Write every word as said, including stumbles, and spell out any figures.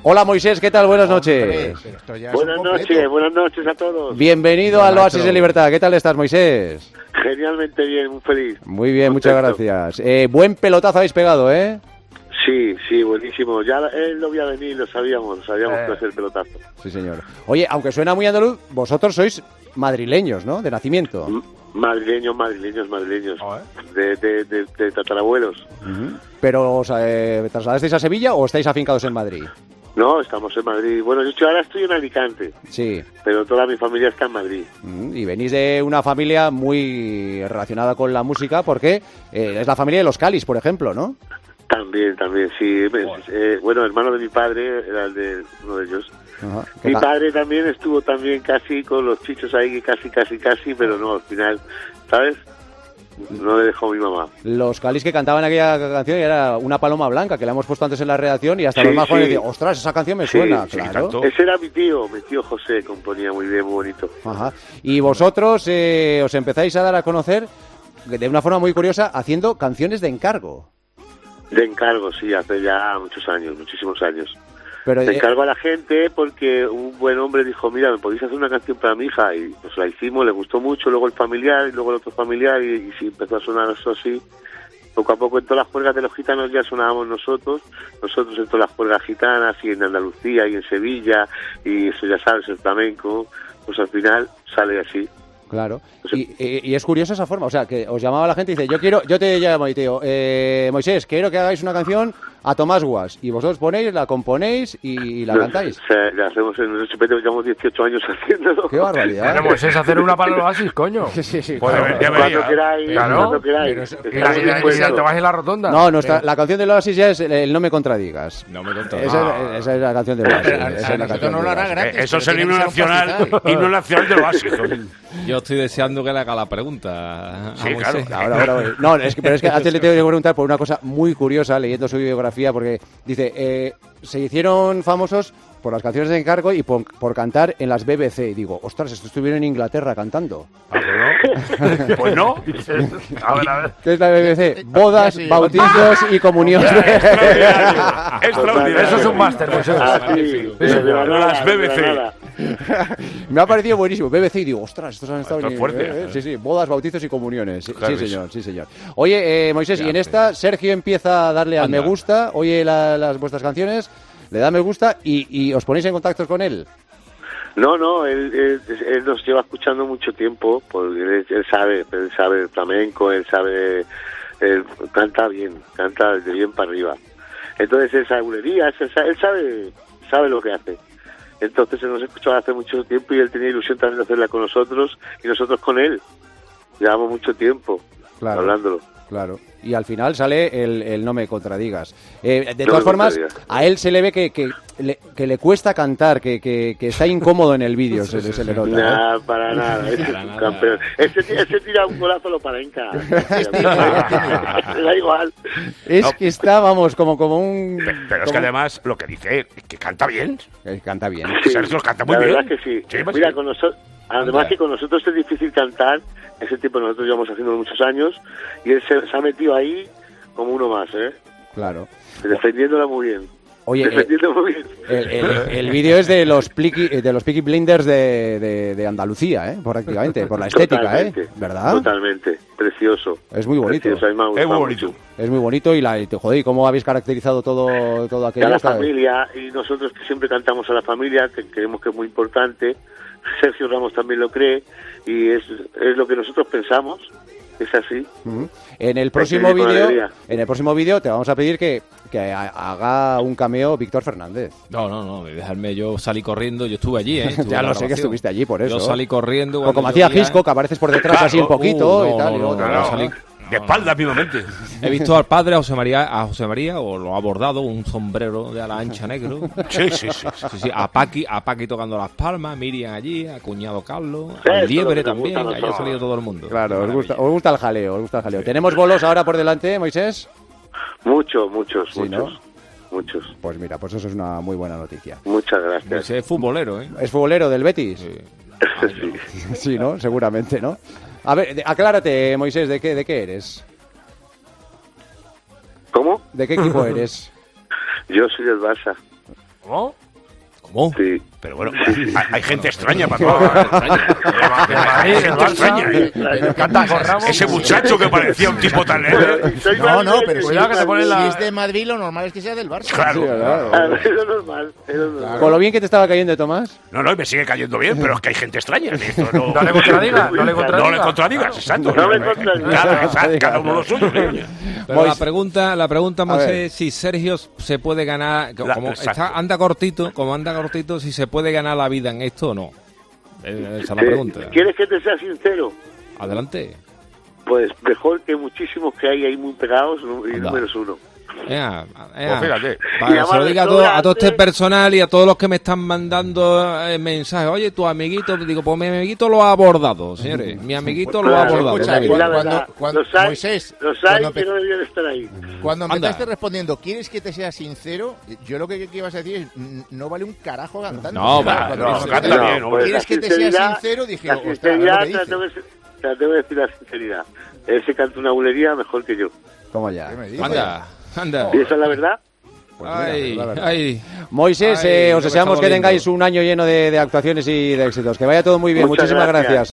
Hola Moisés, ¿qué tal? Buenas noches. Buenas noches, buenas noches a todos. Bienvenido al Oasis de Libertad. ¿Qué tal estás, Moisés? Genialmente bien, muy feliz. Muy bien, muchas gracias. Eh, buen pelotazo habéis pegado, ¿eh? Sí, sí, buenísimo. Ya él no había venido, lo sabíamos, lo sabíamos Eh. que hacer el pelotazo. Sí, señor. Oye, aunque suena muy andaluz, vosotros sois madrileños, ¿no? De nacimiento. M- Madrileños, madrileños, madrileños. De, de, de, de tatarabuelos. Uh-huh. Pero, ¿os eh, trasladasteis a Sevilla o estáis afincados en Madrid? No, estamos en Madrid. Bueno, yo estoy, ahora estoy en Alicante. Sí. Pero toda mi familia está en Madrid. Uh-huh. Y venís de una familia muy relacionada con la música porque eh, es la familia de los Calis, por ejemplo, ¿no? También, también, sí. Bueno, eh, bueno hermano de mi padre era el de uno de ellos. Uh-huh. Mi padre también estuvo también casi con los chichos ahí, casi, casi, casi, pero no, al final, ¿sabes? No le dejó mi mamá. Los Calis que cantaban aquella canción era Una paloma blanca, que la hemos puesto antes en la redacción y hasta Sí, los más jóvenes sí. decían, ostras, esa canción me Sí, suena, sí, claro. Ese era mi tío, mi tío José, componía muy bien, muy bonito. Ajá. Y vosotros eh, os empezáis a dar a conocer de una forma muy curiosa haciendo canciones de encargo. De encargo, sí, hace ya muchos años, muchísimos años. Pero, de eh, encargo a la gente porque un buen hombre dijo, mira, ¿me podéis hacer una canción para mi hija? Y pues la hicimos, le gustó mucho, luego el familiar y luego el otro familiar y, y sí, empezó a sonar eso así. Poco a poco en todas las juergas de los gitanos ya sonábamos nosotros, nosotros en todas las juergas gitanas y en Andalucía y en Sevilla y eso ya sabes, el flamenco, pues al final sale así. Claro, y, y, y es curiosa esa forma, o sea, que os llamaba la gente y dice, yo quiero, yo te llamo y te digo, eh, Moisés, quiero que hagáis una canción a Tomás Guas, y vosotros ponéis, la componéis y, y la No, cantáis. O sea, la hacemos en nuestro chupete, llevamos dieciocho años haciéndolo. ¡Qué barbaridad! Bueno, pues es hacer una para el Oasis, coño. Sí, sí, sí. Pues Claro. debe- debería. Cuando queráis, Claro. cuando queráis. Pero es- Estamos y la- y la- y la- dispuestos. te vas en la rotonda. No, nuestra, la canción de Oasis ya es el, el No me contradigas. No me contradigas. Esa, es- esa es la canción de Oasis. Pero esa a- a es la nosotros canción no de lo hará Oasis. gratis. Eh, Eso es el Tiene himno que ser un nacional, pastizal. himno nacional del Oasis. Yo estoy deseando que le haga la pregunta a Sí, Moisés. claro. Ahora, ahora, ahora. No, es que, pero es que antes le tengo que preguntar por una cosa muy curiosa leyendo su biografía, porque dice, eh, se hicieron famosos por las canciones de encargo y por, por cantar en las B B C. Y digo, ostras, esto estuvieron en Inglaterra cantando. Ah, bueno. Pues no. A ver, a ver. ¿Qué es la B B C? Bodas, Sí. bautizos y comuniones. Extraordinario. Extraordinario. Eso es un máster, pues. Ah, sí, Eso, de Granada, las B B de C. Granada. Me ha parecido buenísimo. B B C y digo, ostras, estos han estado Esto es en- fuerte. eh, eh, Sí, sí, bodas, bautizos y comuniones. Sí, Claro sí, que señor, sí, señor. Oye, eh, Moisés, Ya, y en esta Sergio empieza a darle al Anda. me gusta, oye la- las vuestras canciones, le da me gusta y, y os ponéis en contacto con él. No, no, él, él, él nos lleva escuchando mucho tiempo, porque él, él sabe, él sabe el flamenco, él sabe, él canta bien, canta de bien para arriba. Entonces él sabe bulerías, él sabe, él sabe, sabe lo que hace. Entonces él nos ha escuchado hace mucho tiempo y él tenía ilusión también de hacerla con nosotros y nosotros con él. Llevamos mucho tiempo Claro. hablándolo. Claro. Y al final sale el, el no me contradigas. Eh, de No todas me formas, contradigas. a él se le ve que, que, le, que le cuesta cantar, que, que, que está incómodo en el vídeo, se, se le nota. ¿eh? Nada, para nada, ese Para es un nada. campeón. Ese, ti- ese tira un golazo a lo parenca. Le da igual. Es No. que está, vamos, como, como un... Pe- Pero es que como- además lo que dice, que canta bien. Eh, canta bien. Sí, Sergio canta muy la bien. verdad es que sí. Sí, pues Mira, sí. con nosotros, además Anda. que con nosotros es difícil cantar, ese tipo nosotros llevamos haciendo muchos años, y él se, se ha metido ahí como uno más, ¿eh? Claro. Defendiéndola muy bien. Oye, eh, Defendiéndola muy bien. el, el- el vídeo es de los Pliqui, de los Peaky Blinders de, de, de Andalucía, ¿eh? Prácticamente, por la estética, Totalmente, ¿eh? ¿Verdad? Totalmente. Precioso. Es muy bonito. Precioso, a mí me ha Es gustado muy bonito. mucho. Es muy bonito y, la, y te- joder, ¿y cómo habéis caracterizado todo, todo aquello? A la Está- familia, y nosotros que siempre cantamos a la familia, que creemos que es muy importante. Sergio Ramos también lo cree, y es, es lo que nosotros pensamos. Es así. Ujú. En el próximo Hay que vivir con vídeo, alegría. en el próximo vídeo te vamos a pedir que, que ha- haga un cameo Víctor Fernández. No, no, no, dejarme, yo salí corriendo, yo estuve allí, ¿eh? Estuve Ya en la lo sé que grabación. estuviste allí por eso. Yo salí corriendo. O cuando como hacía llovía. Gisco, que apareces por detrás Claro, así un poquito uh, no, y tal. no, y no, otro, no, ¿no? no, salí- De espalda, vivamente. He visto al padre, a José María, a José María, o lo ha bordado, un sombrero de ala ancha negro. Sí, sí, sí. Sí, sí, a Paqui, a Paqui tocando las palmas, Miriam allí, a cuñado Carlos, Eso al es Liebre lo que nos también, gusta a que haya nosotros. salido todo el mundo. Claro, os gusta, Maravilla. os gusta el jaleo, os gusta el jaleo. ¿Tenemos bolos ahora por delante, Moisés? Muchos, muchos, Sí, muchos. ¿no? Muchos. Pues mira, pues eso es una muy buena noticia. Muchas gracias. Ese es futbolero, ¿eh? ¿Es futbolero del Betis? Sí. Sí. Sí, ¿no? Seguramente, ¿no? A ver, de- aclárate, Moisés, ¿de qué, de qué eres? ¿Cómo? ¿De qué equipo eres? Yo soy del Barça. ¿Cómo? ¿Cómo? Sí. Pero bueno, hay, hay gente extraña para todo. Hay gente extraña. Ese muchacho que parecía un tipo tan leve. Soy No, no, madrileño, pero soy si, cuidado que te ponen la- si es de Madrid, lo normal es que sea del Barça. Claro. Sí, claro. Ah, es lo normal, es lo normal. Con lo bien que te estaba cayendo, Tomás. No, no, y me sigue cayendo bien, pero es que hay gente extraña. Esto no, No le contradigas, no le no le contradigas. contradigas, exacto. No me contradigas. Cada, cada uno lo suyo. niño. Pero Mois- la pregunta, la pregunta, A ver. Moisés, si Sergio se puede ganar, La- como exacto. está, anda cortito, como anda cortito, si se puede ganar la vida en esto o no. Eh, Esa es la Eh, pregunta. ¿Quieres que te sea sincero? Adelante. Pues mejor que muchísimos que hay ahí muy pegados y Anda. números uno. Ea, ea. Pues fíjate. Para Y que se lo además diga a todo, a todo este restaurante- personal y a todos los que me están mandando eh, mensajes. Oye, tu amiguito, digo, pues mi amiguito lo ha abordado, señores. Mi amiguito lo ha Claro, abordado. escucha, es cuando- la verdad. cuando- cuando- los hay, Moisés, los hay cuando que empe- no deberían estar ahí. Cuando Anda. empezaste respondiendo, ¿quieres que te sea sincero? Yo lo que, que ibas a decir es, mm, no vale un carajo cantando. No, O sea, va, cuando no, dices, canta "Oye, bien, hombre". pues ¿quieres la que te sea sinceridad- sincero? Dije, la ostras, a ver sinceridad, lo que te la dices. tengo que- te la tengo que decir la sinceridad. Él se canta una bulería mejor que yo. Toma ya. ¿Qué me dices? Anda, anda. ¿Y esa es la verdad? Pues mira, Ay, la verdad. ay. Moisés, Ay, eh, no os me deseamos está que doliendo. tengáis un año lleno de, de actuaciones y de éxitos. Que vaya todo muy bien. Muchas Muchísimas gracias. gracias.